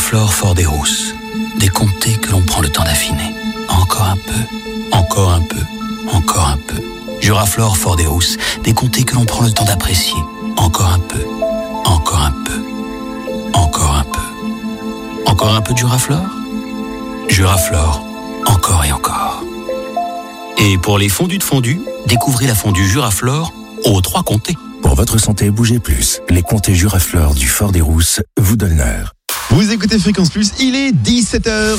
Juraflore Fort des Rousses. Des comtés que l'on prend le temps d'affiner. Encore un peu, encore un peu, encore un peu. Juraflore Fort des Rousses. Des comtés que l'on prend le temps d'apprécier. Encore un peu, encore un peu, encore un peu. Encore un peu de Juraflore? Juraflore, encore et encore. Et pour les fondus de fondue, découvrez la fondue Juraflore aux 3 comtés. Pour votre santé, bougez plus. Les comtés Juraflore du Fort des Rousses vous donnent l'heure. Vous écoutez Fréquence Plus, il est 17h.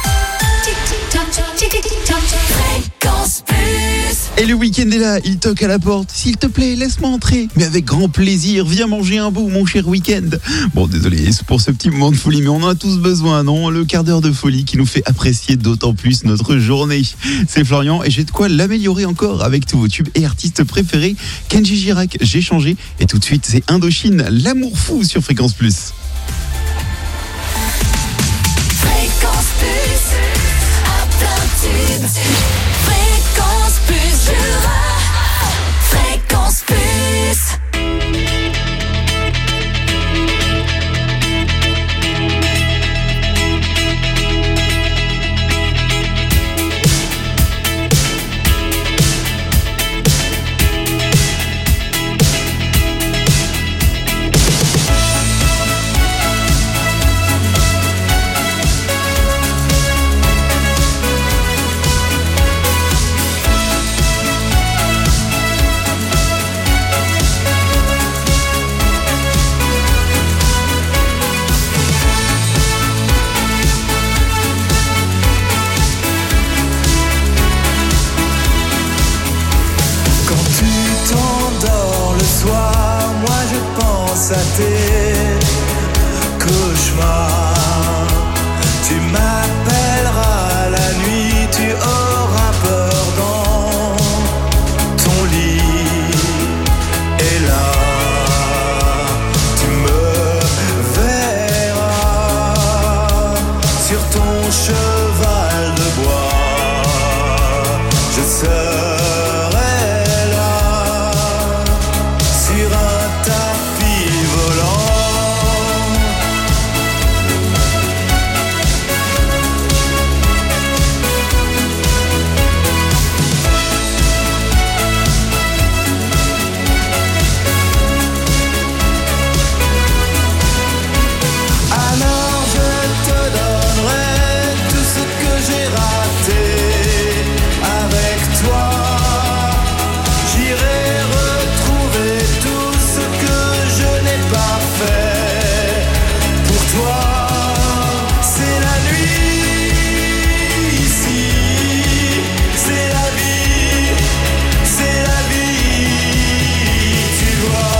Fréquence Plus. Et le week-end est là, il toque à la porte. S'il te plaît, laisse-moi entrer. Mais avec grand plaisir, viens manger un bout, mon cher week-end. Bon, désolé pour ce petit moment de folie, mais on en a tous besoin, non? Le quart d'heure de folie qui nous fait apprécier d'autant plus notre journée. C'est Florian et j'ai de quoi l'améliorer encore avec tous vos tubes et artistes préférés. Kenji Girac, J'ai changé. Et tout de suite, c'est Indochine, L'amour fou sur Fréquence Plus. Fréquence Plus. À plein tube. Fréquence Plus Jura. Fréquence Plus. À tes cauchemars, tu m'appelleras la nuit, tu auras peur dans ton lit, et là tu me verras sur ton cheval de bois, je serai là sur un tapis volant. Alors je te donnerai tout ce que j'ai raté avec toi. J'irai retrouver tout ce que je n'ai pas fait pour toi. C'est la nuit ici, c'est la vie, tu vois.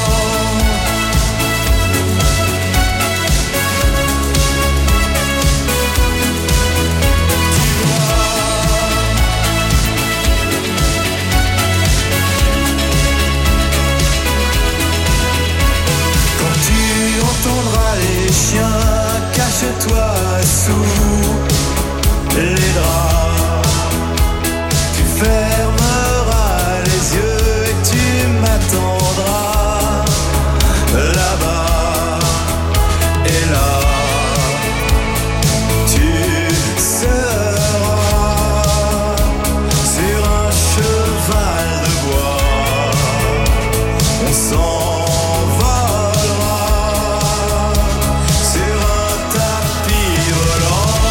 Quand tu entendras les chiens, cache-toi sous les draps. Tu fermeras les yeux et tu m'attendras là-bas. Et là, tu seras sur un cheval de bois. On s'envolera sur un tapis volant.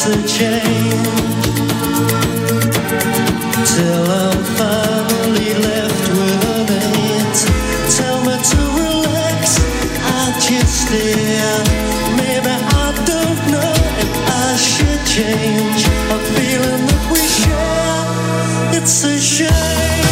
it's a change. Till I'm finally left with an answer. Tell me to relax, I just stare. Maybe I don't know if I should change. A feeling that we share, it's a shame.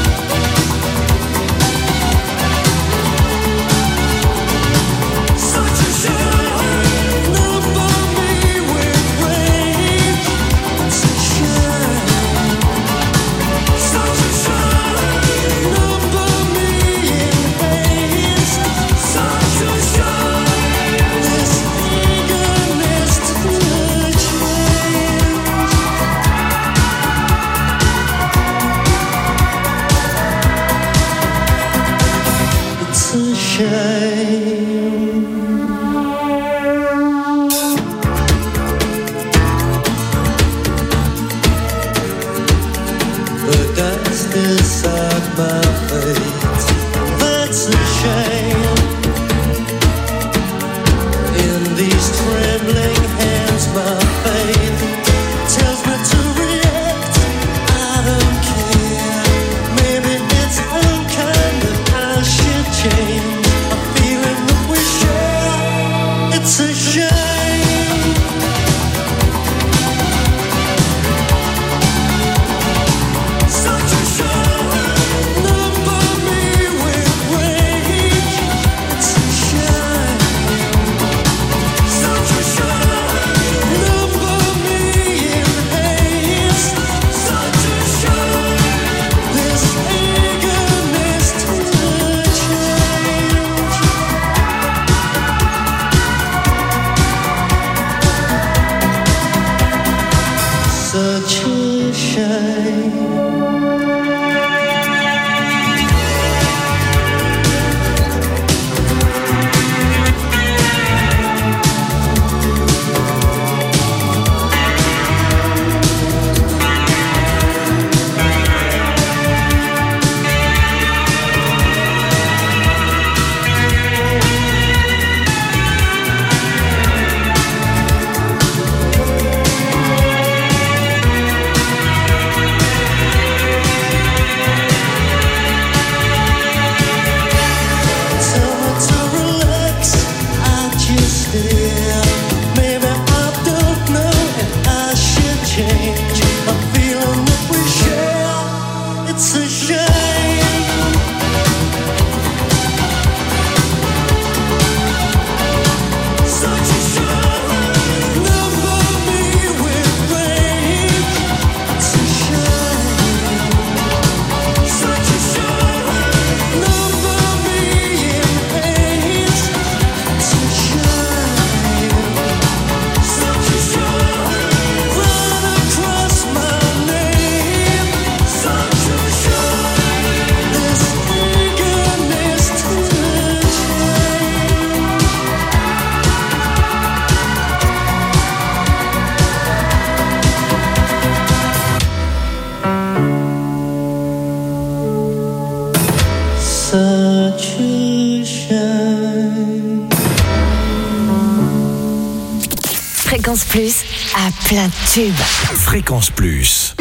Fréquence Plus à plein de tubes. Fréquence Plus.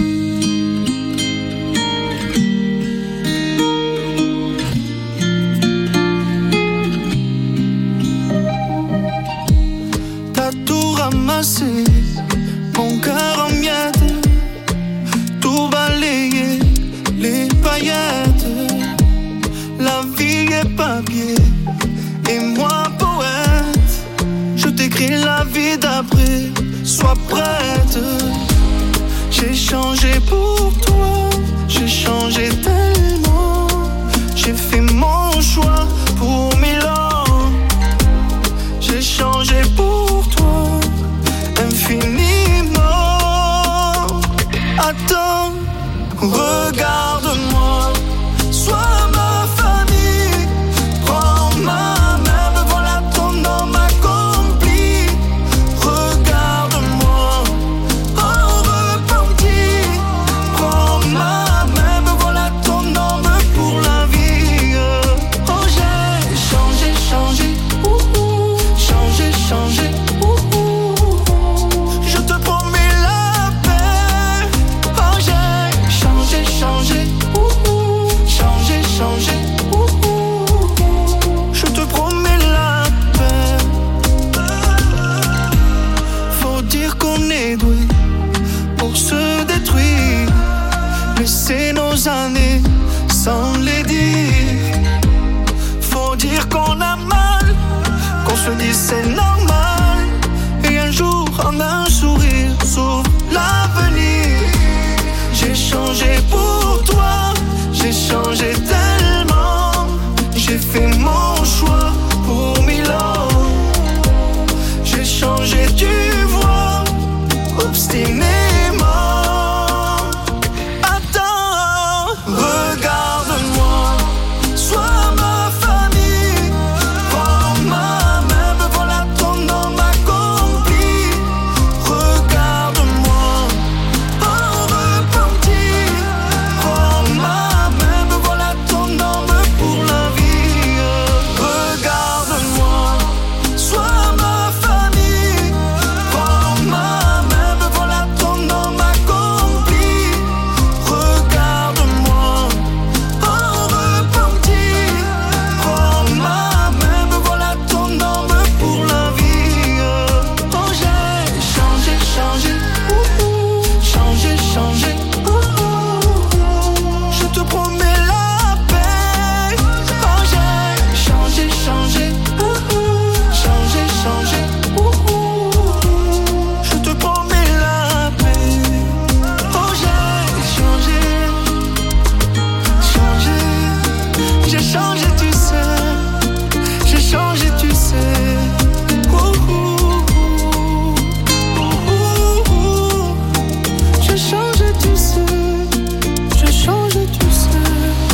T'as tout ramassé, mon cœur en miettes, tout balayé, les paillettes. La vie est papier et moi poète. Je t'écris la vie d'après, sois prête. J'ai changé pour toi, j'ai changé tellement. J'ai fait mon choix pour Milan. J'ai changé pour toi infiniment. Attends, regarde-moi, sois ma famille. Prends ma main, me voilà ton homme accompli. Regarde-moi, en repenti. Prends ma main, me voilà ton homme pour la vie. Oh, j'ai se dit c'est normal. Et un jour, en un sourire, s'ouvre l'avenir. J'ai changé pour toi, j'ai changé tellement. J'ai fait mon choix pour Milan. J'ai changé, tu vois, obstinément. Attends, regarde-moi, sois ma famille. Prends ma main, me voilà ton homme accompli. Regarde-moi, en repentir. Prends ma main, me voilà ton homme pour la vie. Regarde-moi, sois ma famille. Prends ma main, me voilà ton homme accompli. Regarde-moi, en repentir. Prends ma main, me voilà ton homme pour la vie. Oh, j'ai changé, changé, changé, changé. Je te promets la paix. Oh, j'ai changé, changé, changé, changé. Je te promets la paix. Oh, j'ai changé, changé. J'ai changé, tu sais. J'ai changé, tu sais. J'ai changé, tu sais. J'ai changé, tu sais.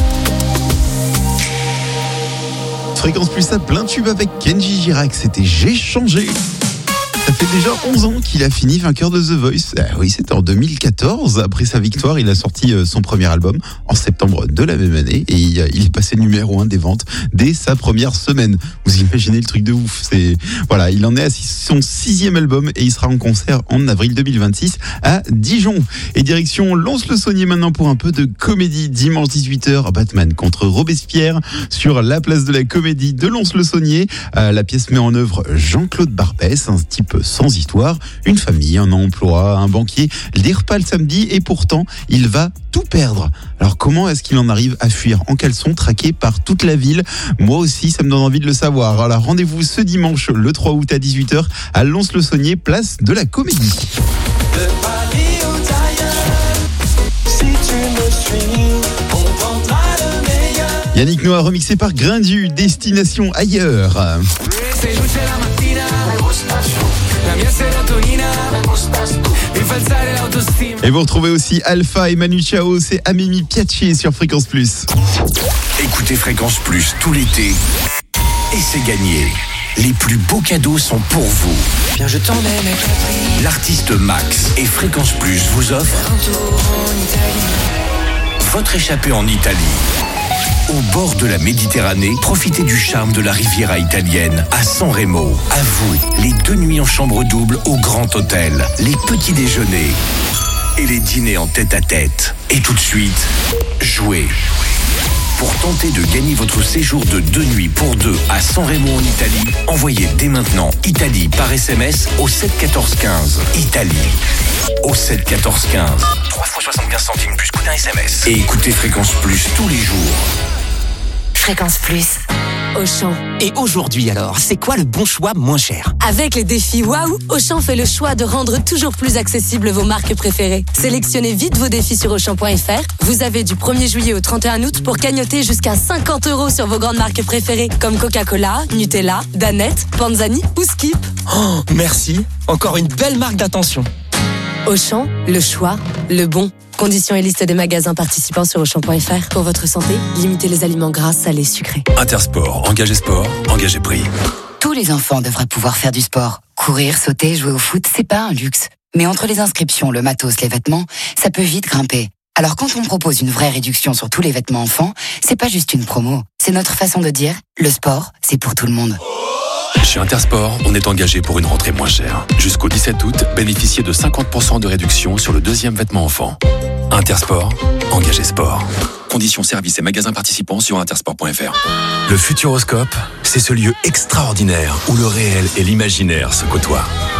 Fréquence Plus à plein tube avec Kenji Girac, c'était J'ai changé. Ça fait déjà 11 ans qu'il a fini vainqueur de The Voice. Ah oui, c'était en 2014. Après sa victoire, il a sorti son premier album en septembre de la même année et il est passé numéro 1 des ventes dès sa première semaine. Vous imaginez le truc de ouf. Voilà, il en est à son 6e album et il sera en concert en avril 2026 à Dijon. Et direction Lons-le-Saunier maintenant pour un peu de comédie. Dimanche 18h, Batman contre Robespierre sur la place de la Comédie de Lons-le-Saunier. La pièce met en œuvre Jean-Claude Barbès, un type sans histoire, une famille, un emploi, un banquier, les repas le samedi et pourtant il va tout perdre. Alors comment est-ce qu'il en arrive à fuir en caleçon, traqué par toute la ville? Moi aussi ça me donne envie de le savoir. Alors rendez-vous ce dimanche le 3 août à 18h à Lons-le-Saunier, place de la Comédie. De Paris ou d'ailleurs, si tu me suis, on prendra le meilleur. Yannick Noah remixé par Grindu, Destination ailleurs. Et vous retrouvez aussi Alpha et Manu Chao, c'est Amémi Piachi sur Fréquence Plus. Écoutez Fréquence Plus tout l'été et c'est gagné. Les plus beaux cadeaux sont pour vous. Bien, je t'emmène avec la L'artiste Max et Fréquence Plus vous offrent un tour en Italie. votre échappée en Italie. Au bord de la Méditerranée, profitez du charme de la Riviera italienne à San Remo. À vous, les 2 nuits en chambre double au Grand Hôtel, les petits déjeuners et les dîners en tête-à-tête. Et tout de suite, jouez. Pour tenter de gagner votre séjour de 2 nuits pour 2 à San Remo en Italie, envoyez dès maintenant Italie par SMS au 7 14 15. Italie au 7 14 15. 3 fois 75 centimes plus coût d'un SMS. Et écoutez Fréquence Plus tous les jours. Fréquence Plus, Auchan. Et aujourd'hui alors, c'est quoi le bon choix moins cher? Avec les défis Waouh, Auchan fait le choix de rendre toujours plus accessibles vos marques préférées. Sélectionnez vite vos défis sur Auchan.fr. Vous avez du 1er juillet au 31 août pour cagnotter jusqu'à 50 € sur vos grandes marques préférées comme Coca-Cola, Nutella, Danette, Panzani ou Skip. Oh, merci. Encore une belle marque d'attention. Auchan, le choix, le bon. Conditions et liste des magasins participants sur Auchan.fr. Pour votre santé, limitez les aliments gras, salés, sucrés. Intersport, engagez prix. Tous les enfants devraient pouvoir faire du sport. Courir, sauter, jouer au foot, c'est pas un luxe. Mais entre les inscriptions, le matos, les vêtements, ça peut vite grimper. Alors quand on propose une vraie réduction sur tous les vêtements enfants, c'est pas juste une promo. C'est notre façon de dire, le sport, c'est pour tout le monde. Chez Intersport, on est engagé pour une rentrée moins chère. Jusqu'au 17 août, bénéficiez de 50% de réduction sur le 2e vêtement enfant. Intersport, engagé sport. Conditions services et magasins participants sur intersport.fr. Le Futuroscope, c'est ce lieu extraordinaire où le réel et l'imaginaire se côtoient.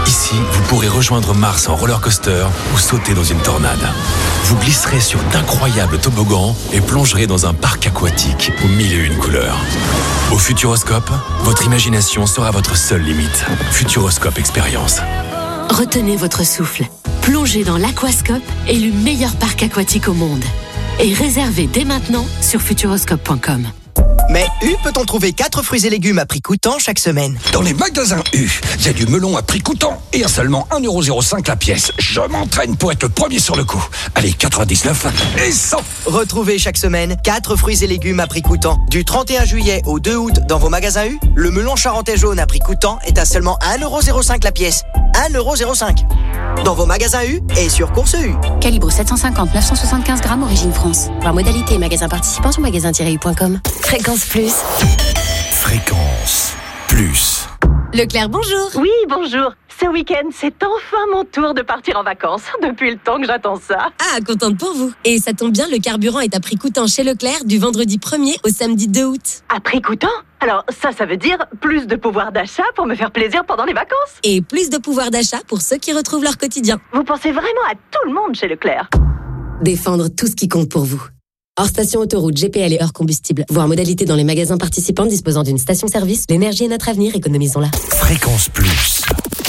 Ici, vous pourrez rejoindre Mars en roller coaster ou sauter dans une tornade. Vous glisserez sur d'incroyables toboggans et plongerez dans un parc aquatique aux 1001 couleurs. Au Futuroscope, votre imagination sera votre seule limite. Futuroscope Expérience. Retenez votre souffle. Plongez dans l'Aquascope, élu meilleur parc aquatique au monde. Et réservez dès maintenant sur futuroscope.com. Mais U peut-on trouver 4 fruits et légumes à prix coûtant chaque semaine? Dans les magasins U, il y a du melon à prix coûtant et à seulement 1,05€ la pièce. Je m'entraîne pour être le premier sur le coup. Allez, 99 et 100. Retrouvez chaque semaine 4 fruits et légumes à prix coûtant. Du 31 juillet au 2 août dans vos magasins U, le melon charentais jaune à prix coûtant est à seulement 1,05€ la pièce. 1,05€. Dans vos magasins U et sur Course U. Calibre 750, 975 grammes, origine France. Voir modalité et magasin participant sur magasin-u.com. Fréquence Plus. Fréquence Plus. Leclerc, bonjour. Oui, bonjour. Ce week-end, c'est enfin mon tour de partir en vacances. Depuis le temps que j'attends ça. Ah, contente pour vous. Et ça tombe bien, le carburant est à prix coûtant chez Leclerc du vendredi 1er au samedi 2 août. À prix coûtant? Alors ça veut dire plus de pouvoir d'achat pour me faire plaisir pendant les vacances. Et plus de pouvoir d'achat pour ceux qui retrouvent leur quotidien. Vous pensez vraiment à tout le monde chez Leclerc? Défendre tout ce qui compte pour vous. Hors station autoroute, GPL et hors combustible. Voir modalité dans les magasins participants disposant d'une station-service. L'énergie est notre avenir, économisons-la. Fréquence Plus.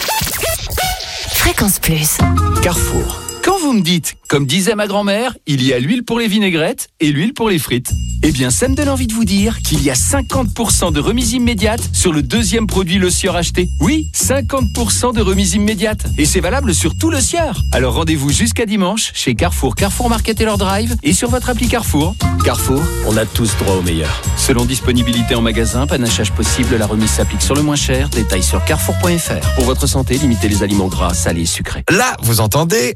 Fréquence Plus. Carrefour. Quand vous me dites, comme disait ma grand-mère, il y a l'huile pour les vinaigrettes et l'huile pour les frites. Eh bien, ça me donne envie de vous dire qu'il y a 50% de remise immédiate sur le deuxième produit Le Sieur acheté. Oui, 50% de remise immédiate. Et c'est valable sur tout Le Sieur. Alors rendez-vous jusqu'à dimanche chez Carrefour, Carrefour Market et leur drive et sur votre appli Carrefour. Carrefour, on a tous droit au meilleur. Selon disponibilité en magasin, panachage possible, la remise s'applique sur le moins cher. Détails sur carrefour.fr. Pour votre santé, limitez les aliments gras, salés et sucrés. Là, vous entendez?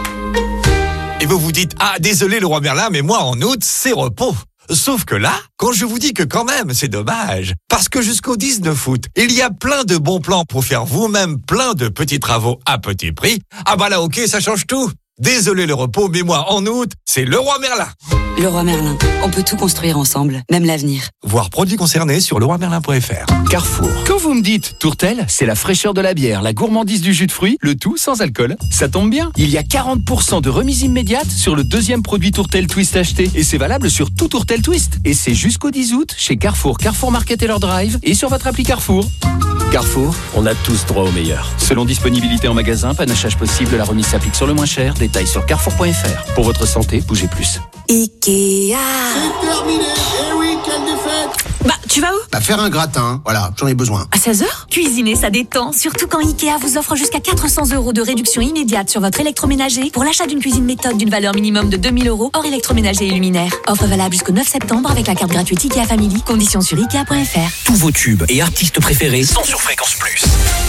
Et vous vous dites, ah désolé Leroy Merlin, mais moi en août, c'est repos. Sauf que là, quand je vous dis que quand même, c'est dommage. Parce que jusqu'au 19 août, il y a plein de bons plans pour faire vous-même plein de petits travaux à petit prix. Ah bah là, ok, ça change tout. Désolé le repos, mais moi en août, c'est Leroy Merlin. Leroy Merlin, on peut tout construire ensemble, même l'avenir. Voir produits concernés sur leroymerlin.fr. Carrefour. Quand vous me dites tourtel, c'est la fraîcheur de la bière, la gourmandise du jus de fruits, le tout sans alcool. Ça tombe bien. Il y a 40% de remise immédiate sur le deuxième produit tourtel twist acheté. Et c'est valable sur tout tourtel twist. Et c'est jusqu'au 10 août chez Carrefour, Carrefour Market et leur drive et sur votre appli Carrefour. Carrefour, on a tous droit au meilleur. Selon disponibilité en magasin, panachage possible, la remise s'applique sur le moins cher. Détails sur carrefour.fr. Pour votre santé, bougez plus. Ikea. C'est terminé. Eh oui, quelle défaite. Bah, tu vas où? Bah, faire un gratin. Voilà, j'en ai besoin. À 16h? Cuisiner, ça détend. Surtout quand Ikea vous offre jusqu'à 400 € de réduction immédiate sur votre électroménager pour l'achat d'une cuisine méthode d'une valeur minimum de 2 000 € hors électroménager et luminaire. Offre valable jusqu'au 9 septembre avec la carte gratuite Ikea Family. Conditions sur Ikea.fr. Tous vos tubes et artistes préférés sont sur Fréquence Plus.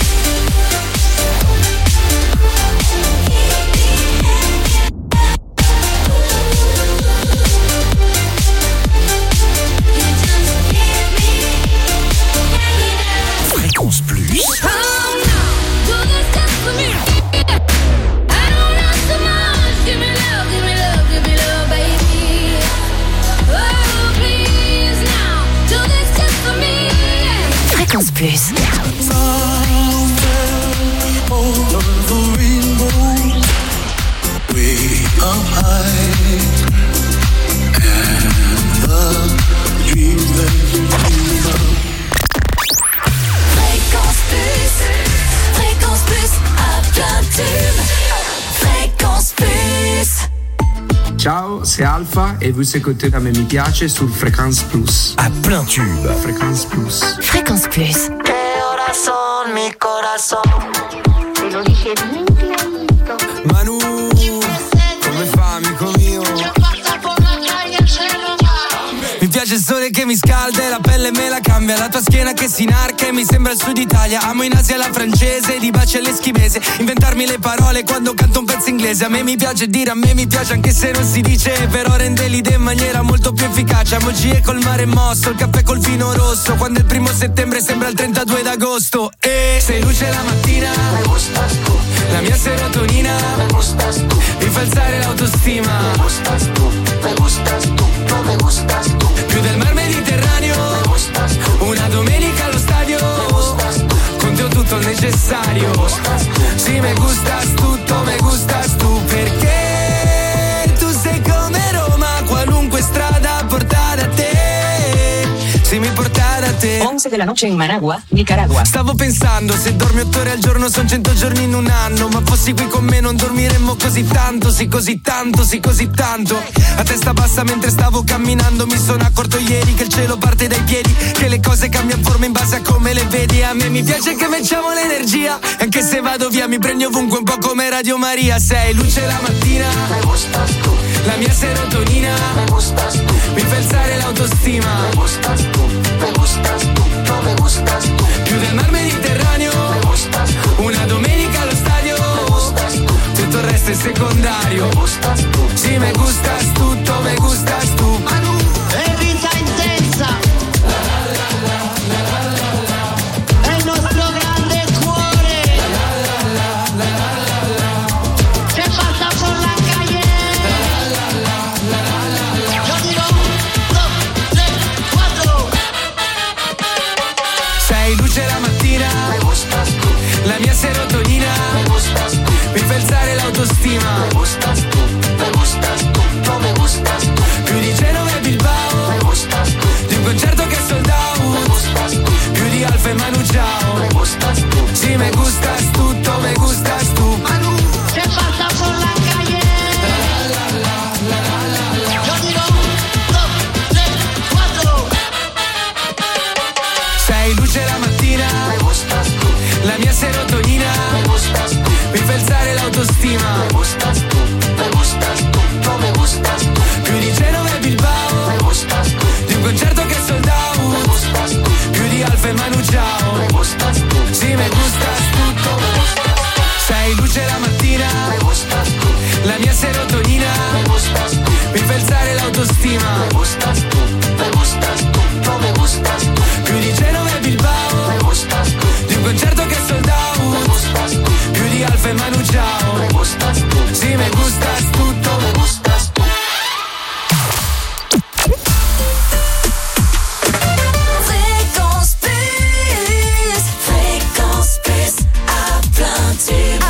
Fréquence Plus. Fréquence Plus. Fréquence Plus à plein tube. Fréquence Plus. Ciao, c'est Alpha et vous écoutez la Mi Piace sur Fréquence Plus. À plein tube. Fréquence Plus. Fréquence Plus. Corazón, mi corazón. Te lo dije bien clarito. Manu, come fa amico mio? Mi piace il sole che mi scalda e la pelle me la cambia. La tua schiena che si inarca e mi sembra il sud Italia. Amo in Asia la francese, di baci all'eschimese. Inventarmi le parole quando canto un pezzo inglese. A me mi piace dire, a me mi piace anche se non si dice. Però rende l'idea in maniera molto più efficace. Amo G e col mare mosso, il caffè col vino rosso. Quando il 1 settembre sembra il 32 d'agosto. E sei luce la mattina, me gustas tú. la mia serotonina, me gustas tú. mi fa alzare l'autostima. Me gustas tú, me gustas tú, no me gustas tú. Più del mar Mediterraneo, me gustas tú. una domenica allo stadio, me gustas tú. con te ho tutto tutto il necessario. Si me gustas tutto, me gustas tu, perché tu sei come Roma, qualunque strada porta da te. Si mi porta da te. 11 della noche in Managua, Nicaragua. Stavo pensando, se dormi 8 ore al giorno son 100 giorni in un anno. Ma fossi qui con me non dormiremmo così tanto, sì così tanto, sì così tanto. A testa bassa mentre stavo camminando mi sono accorto ieri che il cielo parte dai piedi, che le cose cambiano forma in base a come le vedi. A me mi piace che facciamo l'energia, anche se vado via mi prendi ovunque un po' come Radio Maria. Sei luce la mattina, la mia serotonina, mi fa alzare l'autostima, più del mar Mediterraneo, una domenica allo stadio, tutto il resto è secondario. Si me gustas tutto, me gustas tu. È vita intensa, è il nostro grande cuore, che passa por la calle. Yo digo 1, 2, 3, 4. Sei luce la mattina, la mia serotonina, mi fa alzare l'autostima, più di Genova e Bilbao, di un concerto che è sold out, più di Alfa e Manu Chao. Si me gustas tutto, me gustas tu. Che passa por la calle. Yo digo 1, 2, 3, 4. Sei luce la mattina, la mia serotonina, mi fa alzare l'autostima, più di Genova e Bilbao, di un concerto che è sold out, più di Alfa e Manu Chao. Si me gustas tutto. Sei luce la mattina, la mia serotonina, mi fa alzare l'autostima, più di Genova e Bilbao, di un concerto che è sold out, più di Alfa e Manu Chao. Si me gustas tutto, me gustas tu. Fréquence plus à plein tube.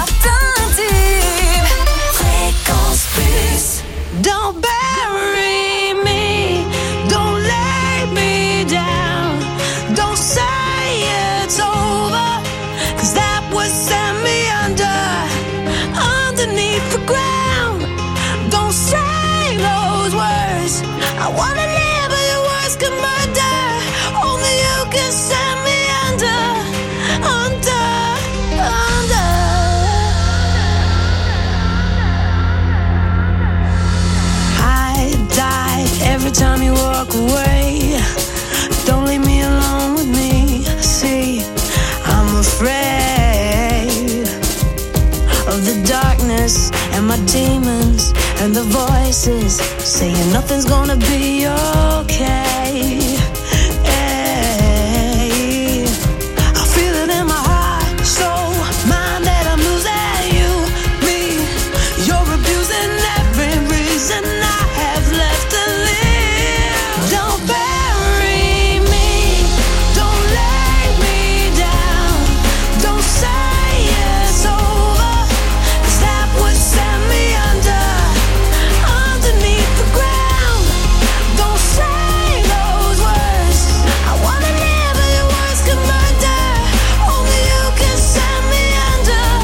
Fréquence plus. Don't bury me, don't lay me down, don't say it's over, 'cause that would send me underneath the ground. Don't say those words, I wanna live but your words can murder, only you can send me under. I die every time you walk away. Don't leave me alone with me. See, I'm afraid of the darkness and my demons and the voices saying nothing's gonna be okay. Hey, I feel it in my heart, soul, mind that I'm losing you, me. You're abusing every reason I have left to live. Don't bury me, don't lay me down, don't say it's over, 'cause that would send me underneath the ground. Don't say those words, I wanna live but your words can murder, only you can send me under.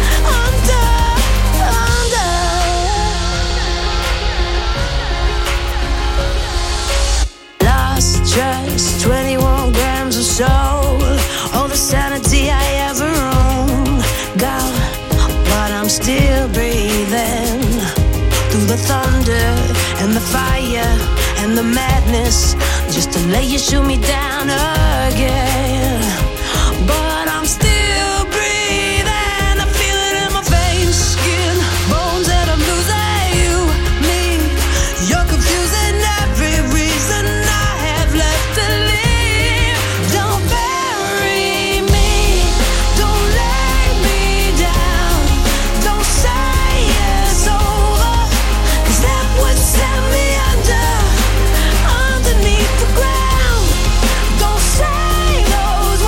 Lost just 21 grams of soul, all the sanity I ever owned, God, but I'm still breathing through the thunder and the fire and the madness, just to let you shoot me down again. But I'm still breathing, I feel it in my veins, skin, bones, that I'm losing you, me. You're confusing every reason I have left to live. Don't bury me, don't lay me down, don't say it's over, 'cause that would send me underneath the ground. Don't say those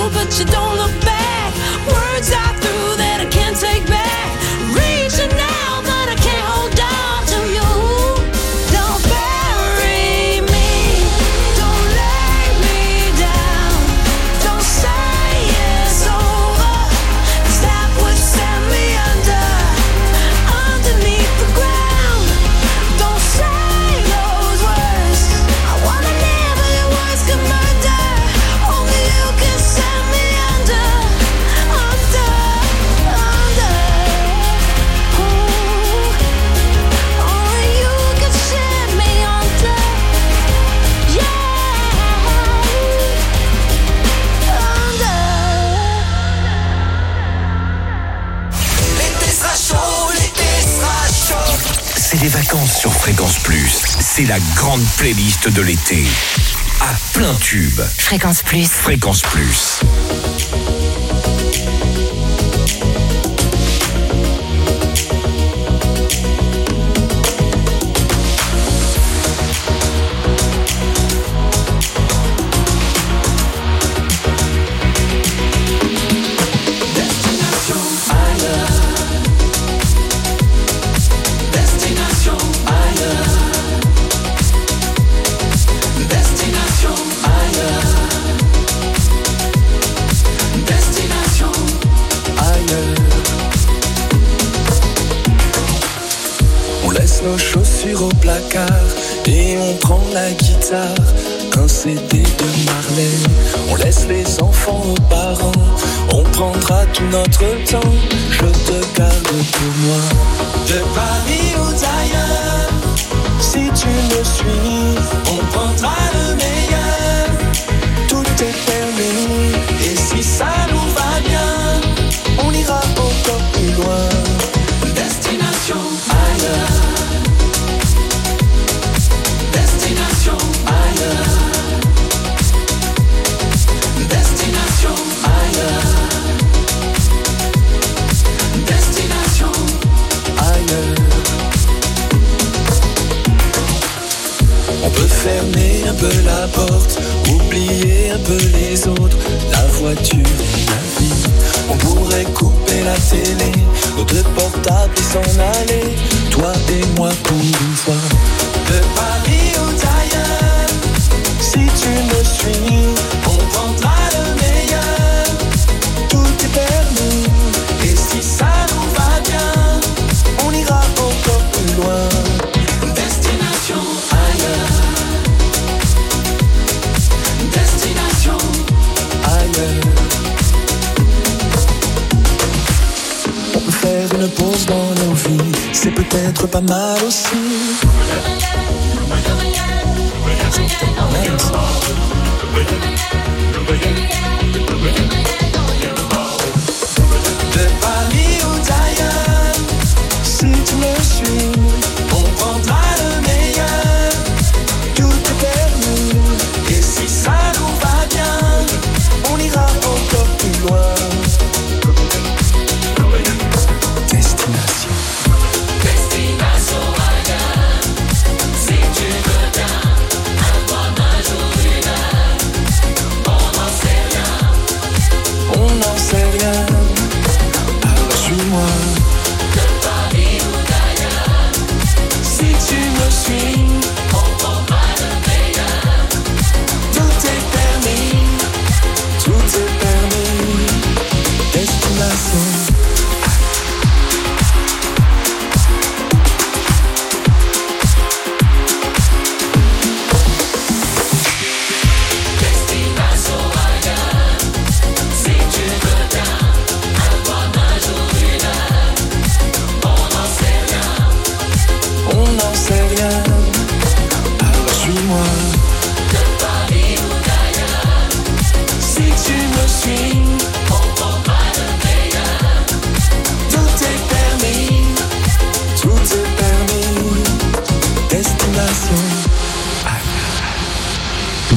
you, but you don't look back. Words I threw that I can't take back. Reaching out, but I can't hold on to you. Don't bury me, don't lay me down. Don't say it's over, 'cause that would send me underneath the ground. Don't say those words, I wanna live but your words could murder. Only you can send me under. Ooh. Only you can send me under. L'été sera chaud, l'été sera chaud. C'est les vacances sur Fréquence Plus. C'est la grande playlist de l'été. À plein tube. Fréquence Plus. Fréquence Plus. Destination ailleurs. Destination ailleurs. Destination ailleurs. On laisse nos chaussures au placard et on prend la guitare, un CD de Marley. On laisse les enfants aux parents, on prendra tout notre temps. Je te garde pour moi. De Paris ou d'ailleurs, si tu me suis, on prendra le meilleur. Tout est permis, et si ça nous va bien, on ira encore plus loin. Destination ailleurs. Destination ailleurs. Destination ailleurs. Destination ailleurs. On peut fermer un peu la porte, oublier un peu les autres, la voiture et la vie. On pourrait couper la télé, nos deux portables et s'en aller, toi et moi pour une fois. De Paris ou d'ailleurs, si tu me suis, on prendra le meilleur. Tout est permis, et si ça nous va bien, on ira encore plus loin. Destination ailleurs. Destination ailleurs. On peut faire une pause dans nos vies, c'est peut-être pas mal aussi. De Paris ou d'ailleurs, si tu me suis, on prendra le meilleur. Tout est permis, et si ça nous va bien, on ira encore plus loin. Destination. Destination ailleurs, si tu veux bien, à toi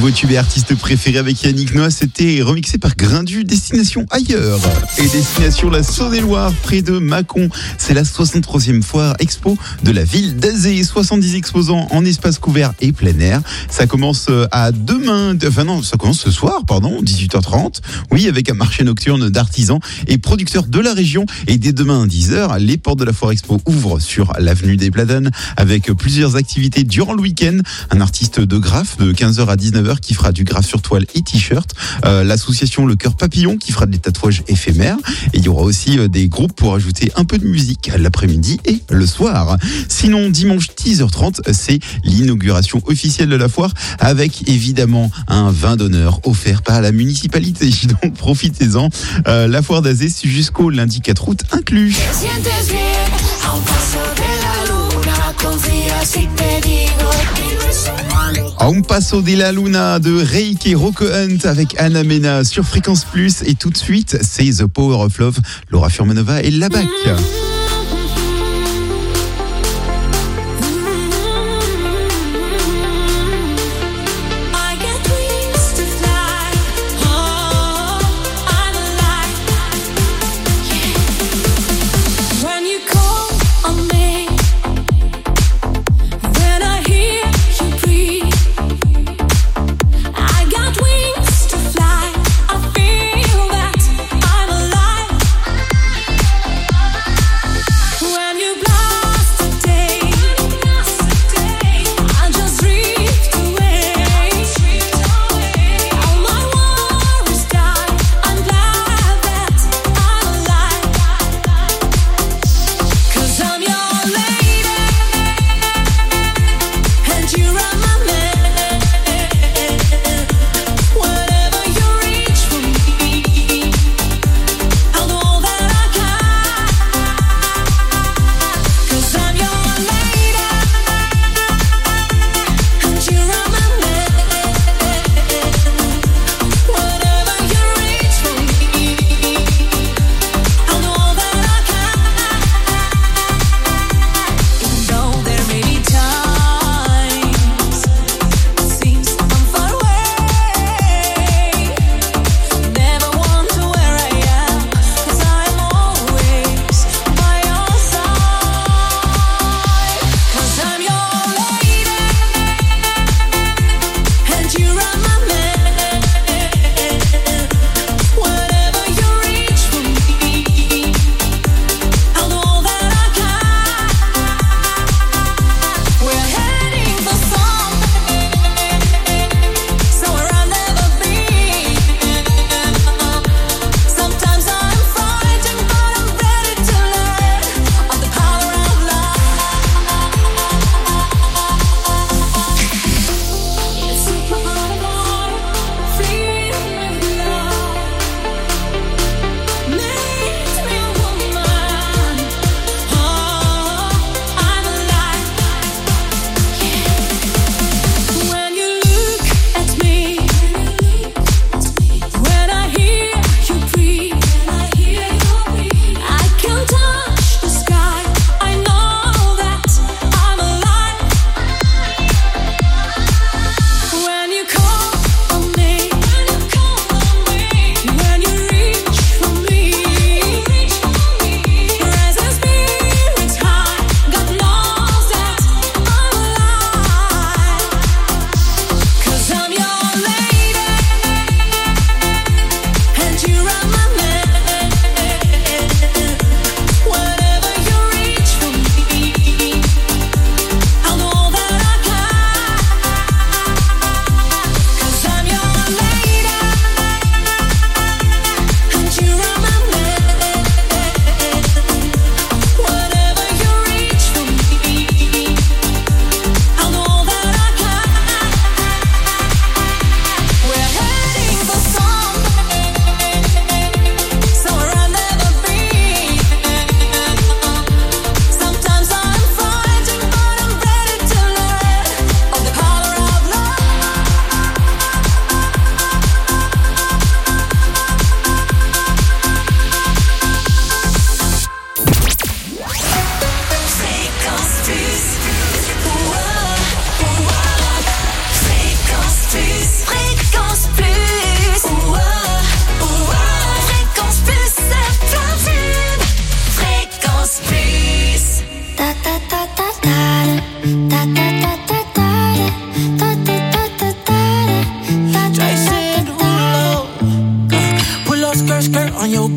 Nouveau tube et artiste préféré avec Yannick Noah, c'était remixé par Grindu, Destination ailleurs. Et destination la Saône-et-Loire, près de Mâcon. C'est la 63e foire expo de la ville d'Azé. 70 exposants en espace couvert et plein air. Ça commence ça commence ce soir, 18h30. Oui, avec un marché nocturne d'artisans et producteurs de la région. Et dès demain, 10h, les portes de la foire expo ouvrent sur l'avenue des Platanes avec plusieurs activités durant le week-end. Un artiste de graphe de 15h à 19h qui fera du graphe sur toile et t-shirt. L'association Le Cœur Papillon qui fera des tatouages éphémères. Et il y aura aussi des groupes pour ajouter un peu de musique l'après-midi et le soir. Sinon, dimanche 10h30, c'est l'inauguration officielle de la foire avec évidemment un vin d'honneur offert par la municipalité. Donc profitez-en. La foire d'Azé jusqu'au lundi 4 août inclus. A un paso de la luna de Reik et Rocco Hunt avec Anna Mena sur Fréquence Plus. Et tout de suite, c'est The Power of Love, Laura Furmanova et Labac.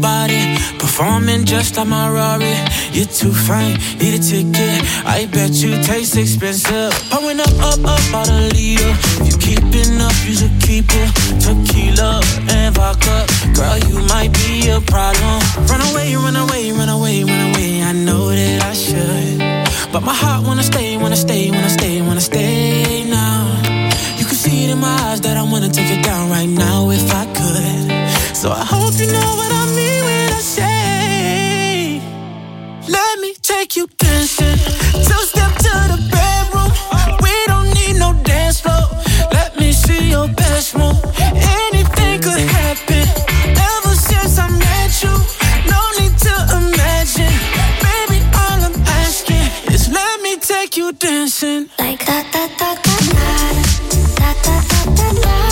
body, performing just like my Rari. You're too fine, need a ticket. I bet you taste expensive. Pouring up out a leader. If you keeping up, you should keep it. Tequila and vodka, girl, you might be a problem. Run away, run away, run away, run away. I know that I should, but my heart wanna stay, wanna stay, wanna stay, wanna stay now. You can see it in my eyes that I wanna take it down right now if I could. So I hope you know what I mean when I say, let me take you dancing. Two-step to the bedroom. We don't need no dance floor. Let me see your best move. Anything could happen. Ever since I met you, no need to imagine. Baby, all I'm asking is let me take you dancing. Like da da da da da da da da da da.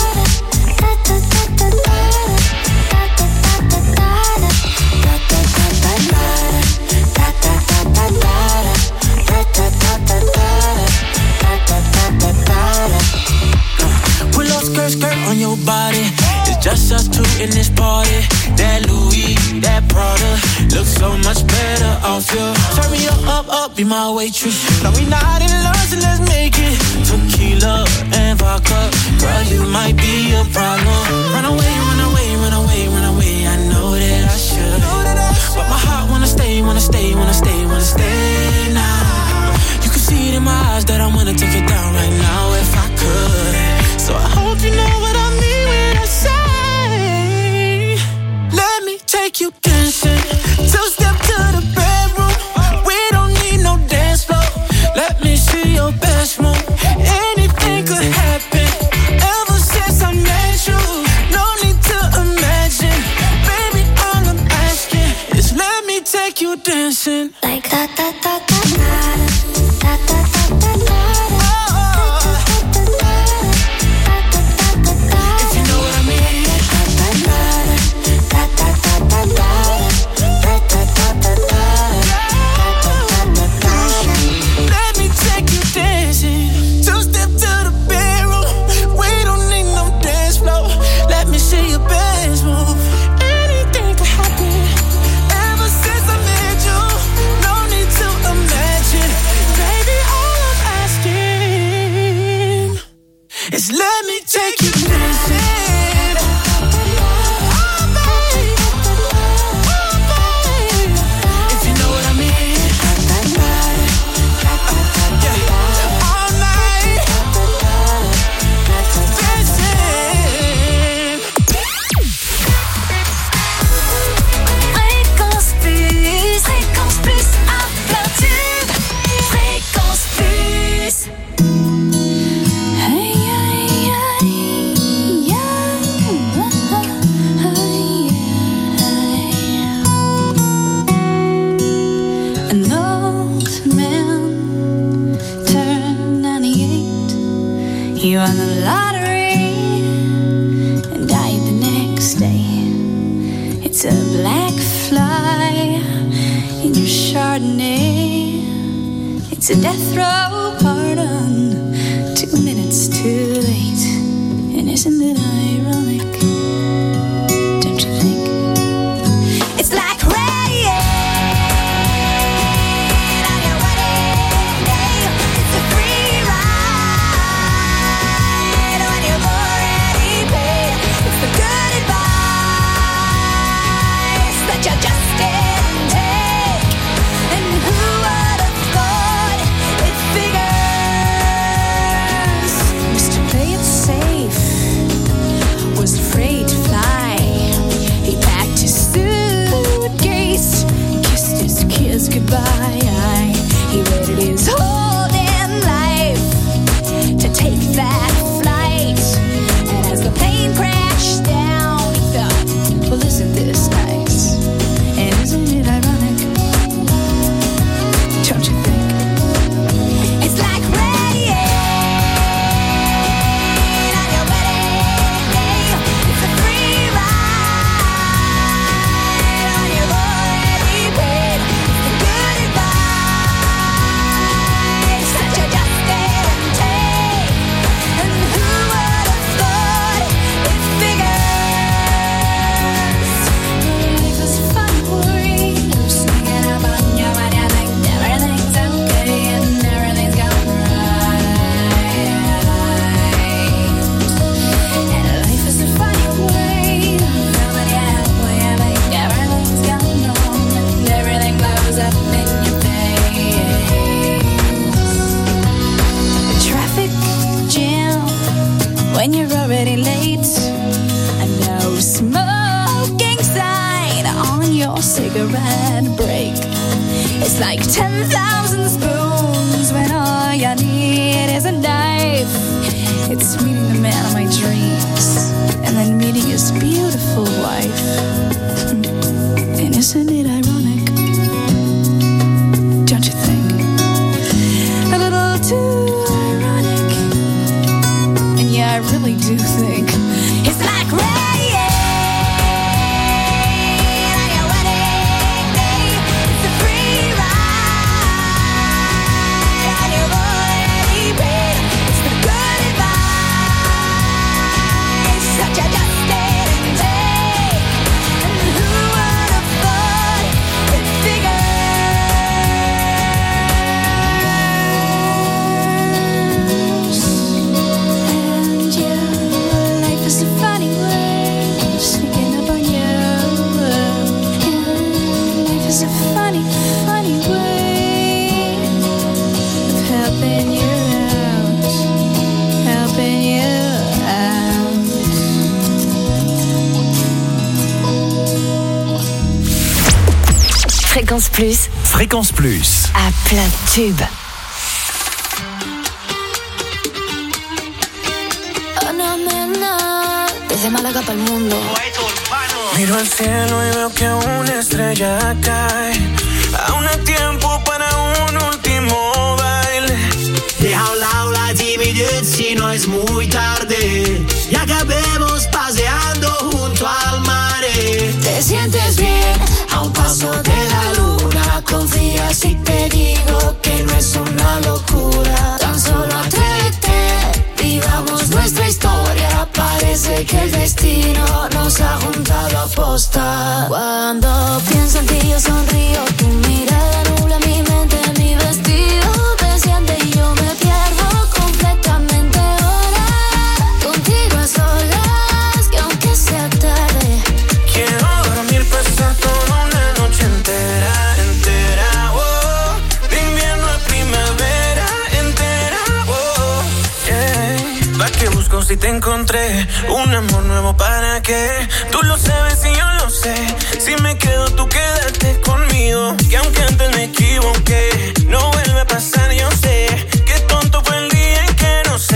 Skirt on your body, it's just us two in this party. That Louis, that Prada, looks so much better off you. Turn me up, be my waitress. No, we not in love, so let's make it. Tequila and vodka, girl, you might be a problem. Run away, run away, run away, run away. I know that I should, but my heart wanna stay, wanna stay, wanna stay, wanna stay now. You can see it in my eyes that I wanna take it down right now if I could. So I hope you know what I mean when I say, let me take you dancing. Two-step to the bedroom. We don't need no dance floor. Let me see your best move. Anything could happen. Ever since I met you, no need to imagine. Baby, all I'm asking is let me take you dancing. Like da da da da da da da da da. Let me take you dancing. You won the lottery and died the next day. It's a black fly in your Chardonnay. It's a death row pardon, 2 minutes too late. And isn't it ironic? Don't you think? It's like rain on your wedding day. It's a free ride when you've already paid. It's the good advice that you just didn't take. And who would have thought it figures? Just to play it safe. when you're already late. And no smoking sign on your cigarette break. It's like 10,000 spoons when all you need is a knife. It's meeting the man of my dreams and then meeting his beautiful wife. And isn't it ironic? Don't you think? A little too ironic. And yeah, I really do think it's like rain on your wedding day. It's a free ride on your already paid. It's the good advice that you just didn't take. And who would have thought it figures? And your life is a funny way of sneaking up on you. Life is a funny, funny way of helping you out, helping you out. Fréquence Plus, Fréquence Plus. à plein de tubes. Ana Mena, desde Málaga para el mundo. Miro al cielo y veo que una estrella cae. Aún hay tiempo para un último baile. Deja a un lado la timidez si no es muy tarde. Y acabemos paseando junto al mar. Te sientes bien A un paso de la luna. confía si te digo que no es una locura. Tan solo atrévete, vivamos nuestra historia. Parece que el destino nos ha juntado a posta. Cuando pienso en ti yo sonrío, tu mirada nubla mi mente, mi vestido desciende y yo me pierdo completamente ahora. Contigo a solas, que aunque sea tarde, Quiero dormir, pasar toda una noche entera, entera, oh. De invierno a primavera, entera, oh. Yeah. ¿Pa' qué busco si te encontré? Un amor nuevo, ¿para qué? Tú lo sabes y yo lo sé. Si me quedo, tú quédate conmigo. Que aunque antes me equivoqué, no vuelve a pasar, yo sé. Qué tonto fue el día en que nos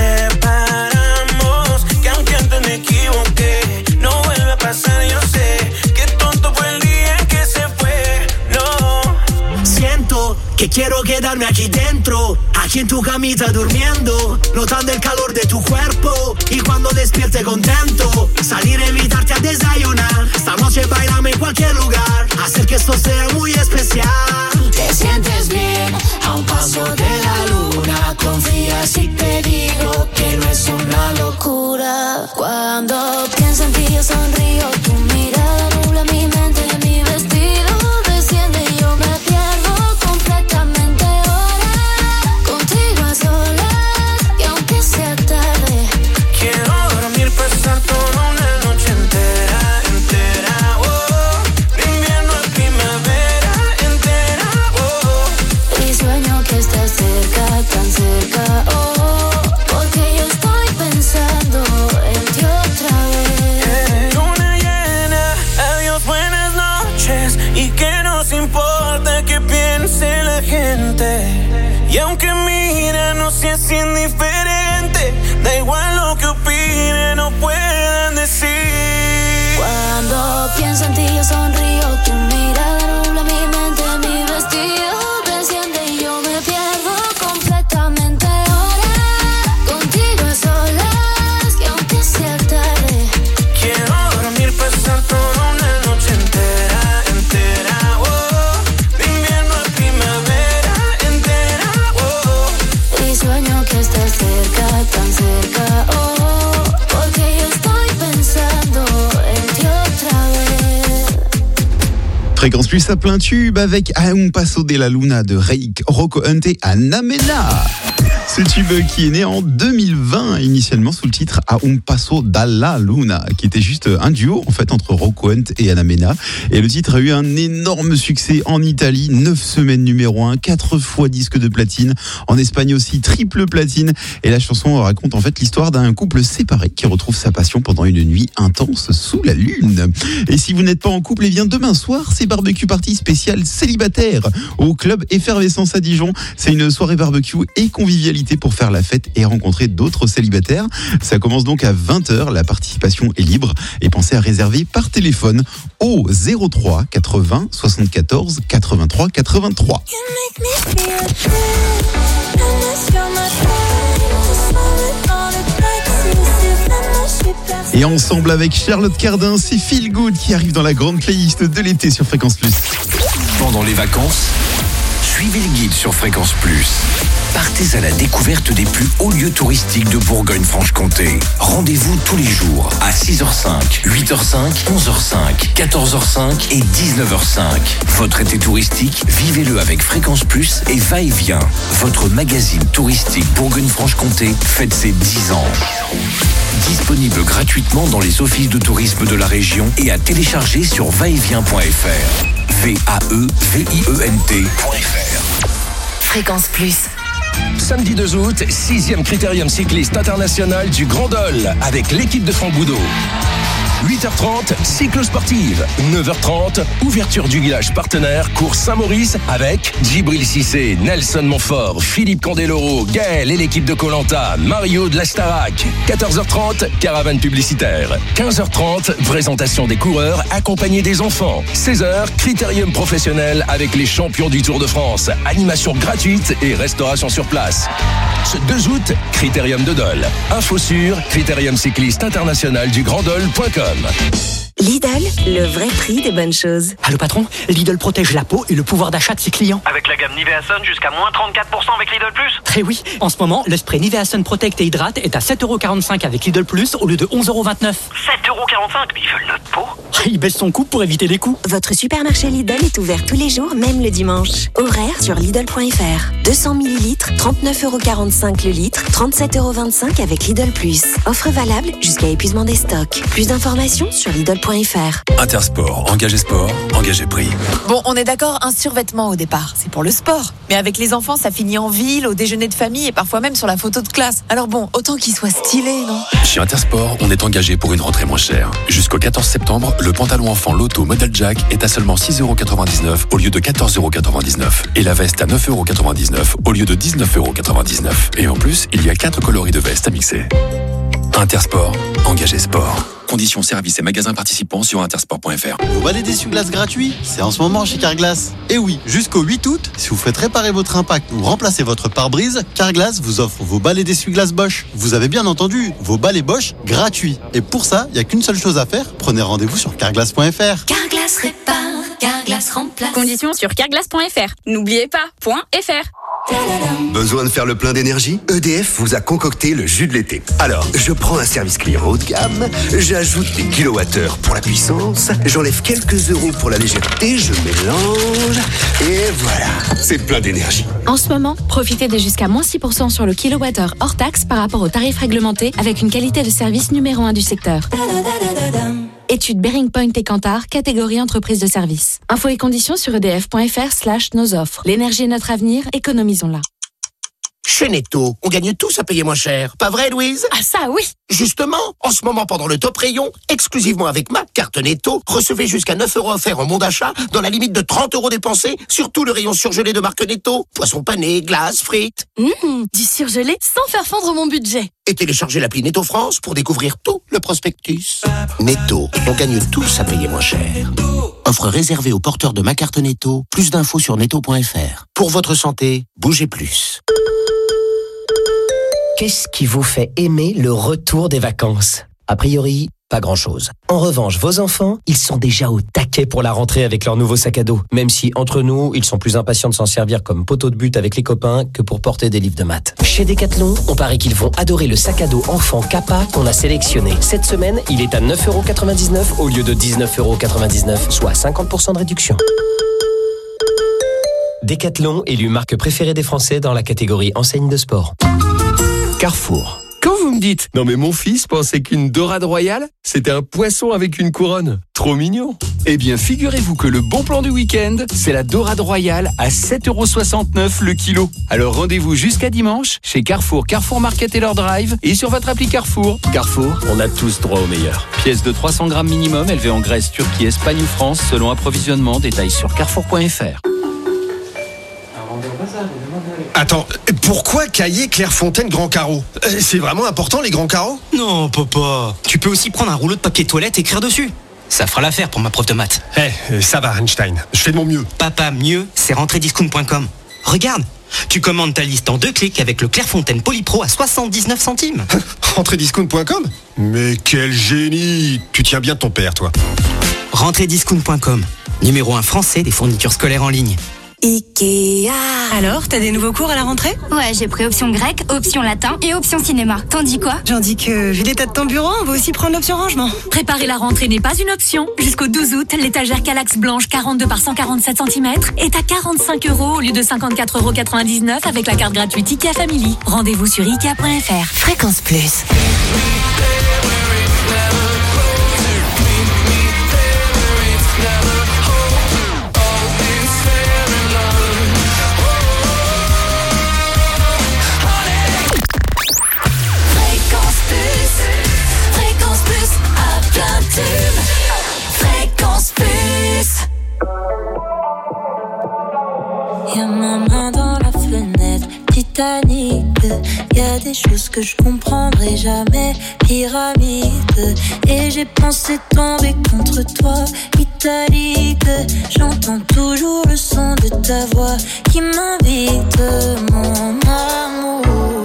separamos. Que aunque antes me equivoqué, no vuelve a pasar, yo sé. Qué tonto fue el día en que se fue, no. Siento que quiero quedarme aquí dentro, aquí en tu camita durmiendo, notando el calor de tu cuerpo. Y cuando despierte contento, salir a invitarte a desayunar. Esta noche bailame en cualquier lugar, hacer que esto sea muy especial. te sientes bien a un paso de la luna. Confía si te digo que no es una locura. Cuando pienso en ti yo sonrío, tu mirada nubla mi mente, mi vestido desciende y yo me pierdo completamente ahora. Contigo a solas, y aunque sea tarde, Quiero dormir, pasar toda una noche entera, entera, oh. De invierno a primavera, entera, oh. y sueño que estás cerca, tan cerca, oh. Porque yo estoy pensando en ti otra vez. Luna llena, adiós, buenas noches. Y que nos importa que piense la gente. Y aunque mira, no seas indiferente. Da igual lo que opinen o puedan decir. Cuando pienso en ti yo sonrío, tu mirada nubla mi mente, mi vestido desciende y yo me pierdo completamente ahora. Contigo a solas, que aunque sea tarde, Quiero dormir, pasar toda una noche entera, entera, oh. De invierno a primavera, entera, oh. y sueño que estás cerca, tan cerca, oh. Porque yo estoy pensando en ti otra vez. Fréquence Plus à plein tube avec A un paso de la luna de Reik, Rocco Hunt et Ana Mena. Ce tube qui est né en 2020, initialement sous le titre A un paso dalla luna, qui était juste un duo en fait entre Rocco Hunt et Anna Mena. Et le titre a eu un énorme succès en Italie, 9 semaines numéro 1, 4 fois disque de platine. En Espagne aussi, triple platine. Et la chanson raconte en fait l'histoire d'un couple séparé qui retrouve sa passion pendant une nuit intense sous la lune. Et si vous n'êtes pas en couple, eh bien demain soir, c'est barbecue party spécial célibataire au club Effervescence à Dijon. C'est une soirée barbecue et convivialité pour faire la fête et rencontrer d'autres célibataires. Ça commence donc à 20h, la participation est libre et pensez à réserver par téléphone au 03 80 74 83 83. Et ensemble avec Charlotte Cardin, c'est Feel Good qui arrive dans la grande playlist de l'été sur Fréquence Plus. Pendant les vacances, suivez le guide sur Fréquence Plus. Partez à la découverte des plus hauts lieux touristiques de Bourgogne-Franche-Comté. Rendez-vous tous les jours à 6h05, 8h05, 11h05, 14h05 et 19h05. Votre été touristique, vivez-le avec Fréquence Plus et Va-et-Vient. Votre magazine touristique Bourgogne-Franche-Comté fête ses 10 ans. Disponible gratuitement dans les offices de tourisme de la région et à télécharger sur vaetvient.fr. VAEVIENT.fr. Fréquence Plus. Samedi 2 août, 6e Critérium cycliste international du Grand Dol avec l'équipe de Franck Boudot. 8h30, cyclo-sportive. 9h30, ouverture du village partenaire, course Saint-Maurice avec Djibril Cissé, Nelson Montfort, Philippe Candeloro, Gaël et l'équipe de Koh-Lanta, Mario de la Starac. 14h30, caravane publicitaire. 15h30, présentation des coureurs accompagnés des enfants. 16h, Critérium professionnel avec les champions du Tour de France. Animation gratuite et restauration sur place. Ce 2 août, Critérium de Dol. Info sur Critérium cycliste international du Grand-Dol.com. Lidl, le vrai prix des bonnes choses. Allô patron, Lidl protège la peau et le pouvoir d'achat de ses clients. Avec la gamme Nivea Sun jusqu'à moins 34% avec Lidl Plus. Eh oui, en ce moment, le spray Nivea Sun Protect et Hydrate est à 7,45€ avec Lidl Plus au lieu de 11,29€. 7,45€, mais ils veulent notre peau. Il baisse son coût pour éviter les coûts. Votre supermarché Lidl est ouvert tous les jours, même le dimanche. Horaire sur Lidl.fr. 200 ml, 39,45€ le litre, 37,25€ avec Lidl Plus. Offre valable jusqu'à épuisement des stocks. Plus d'informations sur Lidl.fr. Intersport, engagé sport, engagé prix. Bon, on est d'accord, un survêtement au départ, c'est pour le sport. Mais avec les enfants, ça finit en ville, au déjeuner de famille et parfois même sur la photo de classe. Alors bon, autant qu'il soit stylé, non ? Chez Intersport, on est engagé pour une rentrée moins chère. Jusqu'au 14 septembre, le pantalon enfant Lotto modèle Jack est à seulement 6,99€ au lieu de 14,99€. Et la veste à 9,99€ au lieu de 19,99€. Et en plus, il y a 4 coloris de veste à mixer. Intersport, engagé sport. Conditions, services et magasins participants sur intersport.fr. Vos balais d'essuie-glace gratuits, c'est en ce moment chez Carglass. Et oui, jusqu'au 8 août, si vous faites réparer votre impact ou remplacer votre pare-brise, Carglass vous offre vos balais d'essuie-glace Bosch. Vous avez bien entendu, vos balais Bosch gratuits. Et pour ça, il n'y a qu'une seule chose à faire, prenez rendez-vous sur carglass.fr. Carglass répare, Carglass remplace. Conditions sur carglass.fr. N'oubliez pas, .fr. Besoin de faire le plein d'énergie ? EDF vous a concocté le jus de l'été. Alors, je prends un service client haut de gamme, j'ajoute des kilowattheures pour la puissance, j'enlève quelques euros pour la légèreté, je mélange, et voilà, c'est plein d'énergie. En ce moment, profitez de jusqu'à moins 6% sur le kilowattheure hors taxe par rapport au tarif réglementé avec une qualité de service numéro 1 du secteur. Étude Bearing Point et Kantar, catégorie entreprise de service. Infos et conditions sur edf.fr/nos offres. L'énergie est notre avenir, économisons-la. Chez Netto, on gagne tous à payer moins cher. Pas vrai, Louise ? Ah ça, oui. Justement, en ce moment, pendant le top rayon, exclusivement avec ma carte Netto, recevez jusqu'à 9€ offerts en bon d'achat dans la limite de 30€ dépensés sur tout le rayon surgelé de marque Netto. Poissons panés, glaces, frites. Du surgelé sans faire fondre mon budget. Et téléchargez l'appli Netto France pour découvrir tout le prospectus. Netto, on gagne tous à payer moins cher. Offre réservée aux porteurs de ma carte Netto. Plus d'infos sur netto.fr. Pour votre santé, bougez plus. Qu'est-ce qui vous fait aimer le retour des vacances ? A priori, pas grand-chose. En revanche, vos enfants, ils sont déjà au taquet pour la rentrée avec leur nouveau sac à dos. Même si, entre nous, ils sont plus impatients de s'en servir comme poteau de but avec les copains que pour porter des livres de maths. Chez Decathlon, on parie qu'ils vont adorer le sac à dos enfant Kappa qu'on a sélectionné. Cette semaine, il est à 9,99€ au lieu de 19,99€, soit 50% de réduction. Décathlon, élu marque préférée des Français dans la catégorie enseigne de sport. Carrefour. Quand vous me dites « Non mais mon fils pensait qu'une dorade royale, c'était un poisson avec une couronne. Trop mignon !» Eh bien, figurez-vous que le bon plan du week-end, c'est la dorade royale à 7,69€ le kilo. Alors rendez-vous jusqu'à dimanche chez Carrefour, Carrefour Market et leur drive et sur votre appli Carrefour. Carrefour, on a tous droit au meilleur. Pièce de 300 grammes minimum, élevée en Grèce, Turquie, Espagne ou France, selon approvisionnement. Détails sur carrefour.fr. Attends, pourquoi cahier Clairefontaine Grand Carreau ? C'est vraiment important les grands carreaux ? Non, papa. Tu peux aussi prendre un rouleau de papier toilette et écrire dessus. Ça fera l'affaire pour ma prof de maths. Ça va Einstein, je fais de mon mieux. Papa, mieux, c'est rentrediscount.com. Regarde, tu commandes ta liste en 2 clics avec le Clairefontaine Polypro à 79 centimes. Rentrediscount.com ? Mais quel génie ! Tu tiens bien de ton père, toi. Rentrediscount.com, numéro 1 français des fournitures scolaires en ligne. Ikea. Alors, t'as des nouveaux cours à la rentrée ? Ouais, j'ai pris option grec, option latin et option cinéma. T'en dis quoi ? J'en dis que, vu l'état de ton bureau, on va aussi prendre l'option rangement. Préparer la rentrée n'est pas une option. Jusqu'au 12 août, l'étagère Calax blanche 42 par 147 cm est à 45€ au lieu de 54,99€ avec la carte gratuite Ikea Family. Rendez-vous sur Ikea.fr. Fréquence Plus. Fréquence Plus. Y'a ma main dans la fenêtre, Titanic. Y'a des choses que je comprendrai jamais, pyramide. Et j'ai pensé tomber contre toi, italique. J'entends toujours le son de ta voix qui m'invite, mon amour.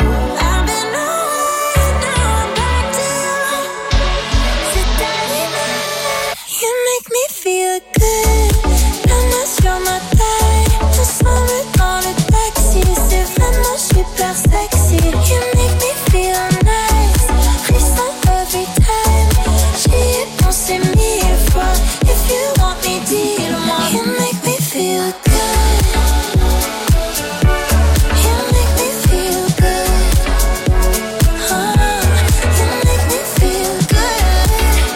Feel good, la main sur ma taille, ensemble dans le taxi, c'est vraiment super sexy. You make me feel nice, frisson every time. J'y ai pensé 1000 fois, if you want me, dis-le-moi. You make me feel good, you make me feel good, you make me feel good.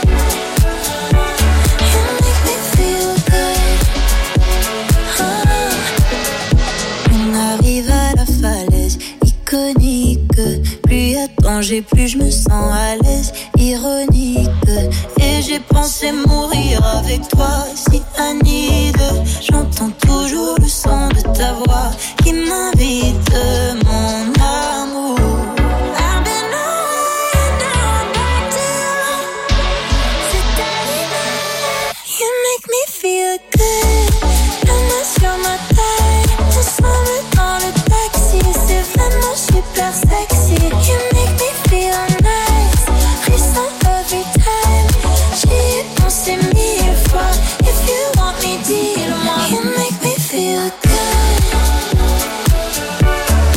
Plus y'a de danger, plus je me sens à l'aise, ironique. Et j'ai pensé mourir avec toi, si Anide. J'entends toujours le son de ta voix qui m'invite, mon amour. I've been away, now I'm back to you. C'est animal, you make me feel good. La main sur ma taille, ensemble dans le taxi, c'est vraiment super sexy. You make me feel nice, frisson every time. J'y ai pensé 1000 fois, if you want me, dis-le-moi. You make me feel good,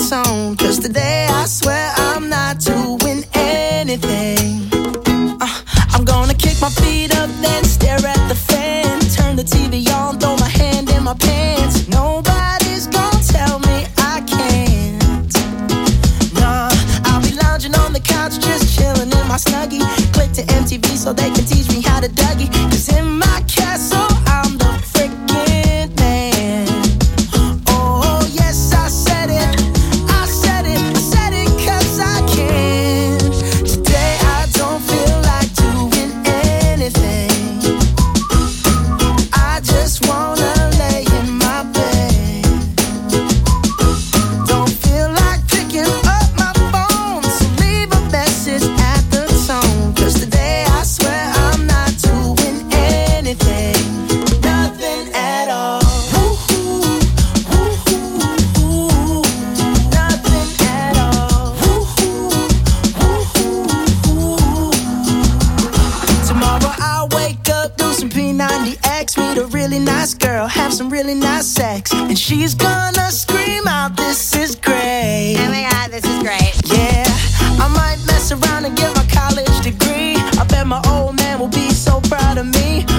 tone. Cause today I swear I'm not doing anything. I'm gonna kick my feet up, then stare at the fan. Turn the TV on, throw my hand in my pants. Nobody's gonna tell me I can't. Nah, I'll be lounging on the couch, just chilling in my Snuggie. Click to MTV so they can teach me how to Dougie. Cause in my castle, I'm the freaking man. Oh, yes, I said it. I said it. I said it cause I can. Today I don't feel like doing anything. I just wanna lay in my bed. Don't feel like picking up my phone, so leave a message at the tone. Cause today I swear I'm not doing anything. Nothing at all. Nothing at all. Tomorrow I'll wake up, do some P90X, meet a really nice girl, have some really nice sex, and she's gonna scream out, "This is great." Oh my god, this is great. Yeah, I might mess around and get my college degree. I bet my old man will be so proud of me.